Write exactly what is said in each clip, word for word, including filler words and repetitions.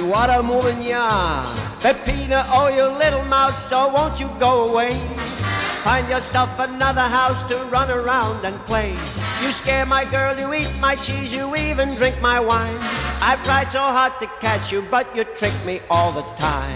what a woman you are. Peppina, oh you little mouse, so won't you go away? Find yourself another house to run around and play. You scare my girl, you eat my cheese, you even drink my wine. I've tried so hard to catch you, but you trick me all the time.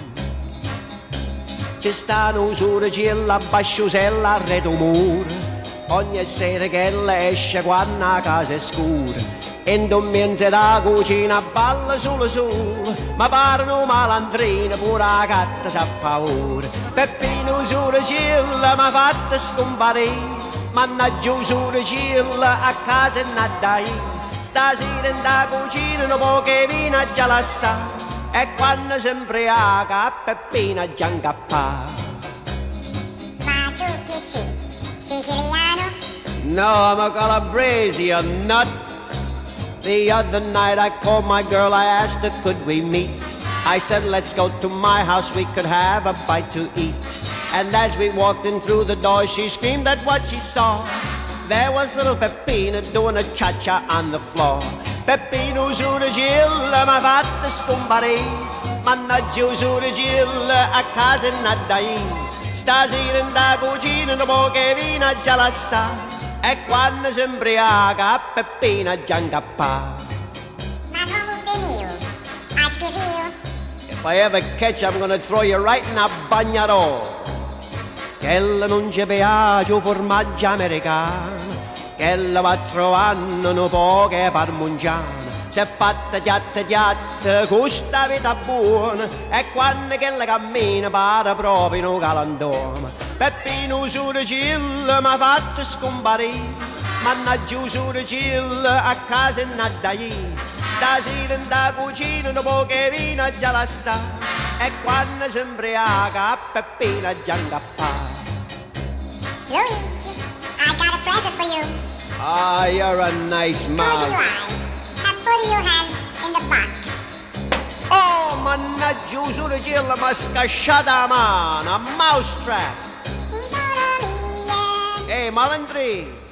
Ci sta un'usura gilla, basciusella, arredo muro. Ogni sera che lei esce quando la casa è scura. In domenze da cucina balla solo solo, ma pare un malandrino, pure la gatta s'ha paura. Peppino usura gilla, m'ha fatta scomparire. Mannaggia usura gilla, a casa è nata io. Stasera in da cucina un po' che vino già la sa. E quando si imbriaca a Peppina già incappà. Ma tu chi sei? Siciliano? No, I'm a Calabrese, you nut. The other night I called my girl, I asked her could we meet. I said let's go to my house, we could have a bite to eat. And as we walked in through the door, she screamed at what she saw. There was little Peppina doing a cha-cha on the floor. Peppino usura gilla, m'ha fatta scomparire. Mannaggia usura gilla, a casa è nata io. Stasera in da cucina un po' che vino già la sa. E quando si imbriaca a Peppina già incappà. Ma comunque mio, a schifio? If I ever catch you, I'm gonna throw you right in a bagnarola. Chella non ci piace il formaggio americano, chella va trovando un po' che parmigiano. Si è fatta chiatta chiatta, questa vita buona, e quando chella cammina pare proprio un galantuomo. Peppino usura gilla, m'ha fatto scomparire. Mannaggia usura gilla, a casa è nata io. Stasera in da cucina un po' che vino già la sa. E quando si imbriaca a Peppina già incappà. Luigi, I got a present for you. Ah, you're a nice Close your man. eyes and put your hand in the box. Oh, mannaggia usura gilla, m'ha scasciata la mano, a mousetrap. Sono mia. Ehi, malandri,